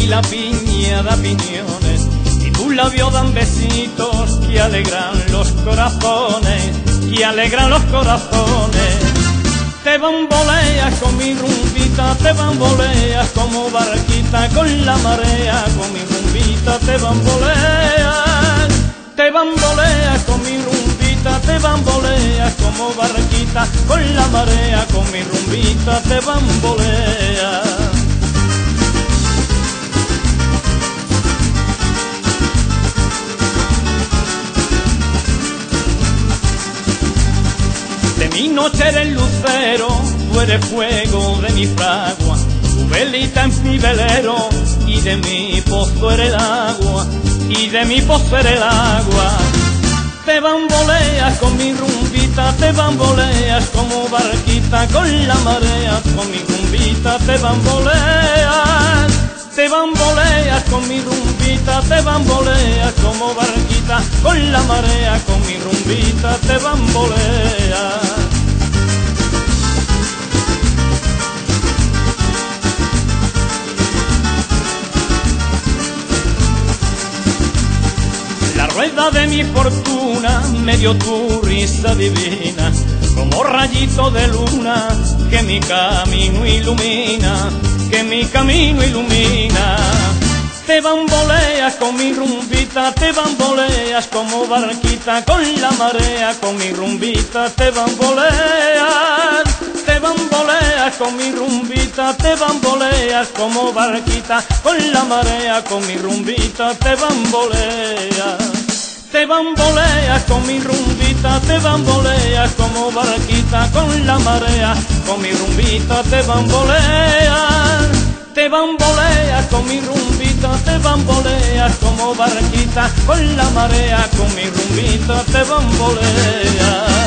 la piña da piñones y tus labios dan besitos que alegran los corazones, que alegran los corazones. Te bamboleas con mi rumbita, te bamboleas como barquita con la marea, con mi rumbita te bamboleas. Te bamboleas con mi rumbita, te bamboleas como barquita con la marea, con mi rumbita te bamboleas. De mi noche eres lucero, tú eres fuego de mi fragua, tu velita es mi velero, y de mi pozo eres el agua, y de mi pozo eres el agua. Te bamboleas con mi rumbita, te bamboleas como barquita con la marea, con mi rumbita te bamboleas. Te bamboleas con mi rumbita, te bamboleas como barquita con la marea, con mi rumbita te bamboleas. La rueda de mi fortuna me dio tu risa divina, como rayito de luna que mi camino ilumina, que mi camino ilumina. Te bamboleas con mi rumbita, te bamboleas como barquita con la marea, con mi rumbita te bamboleas. Te bamboleas con mi rumbita, te bamboleas como barquita con la marea, con mi rumbita te bamboleas. Te bamboleas con mi rumbita, te bamboleas como barquita con la marea, con mi rumbita te bamboleas. Te bamboleas con mi rumbita, te bamboleas como barquita con la marea, con mi rumbita te bamboleas.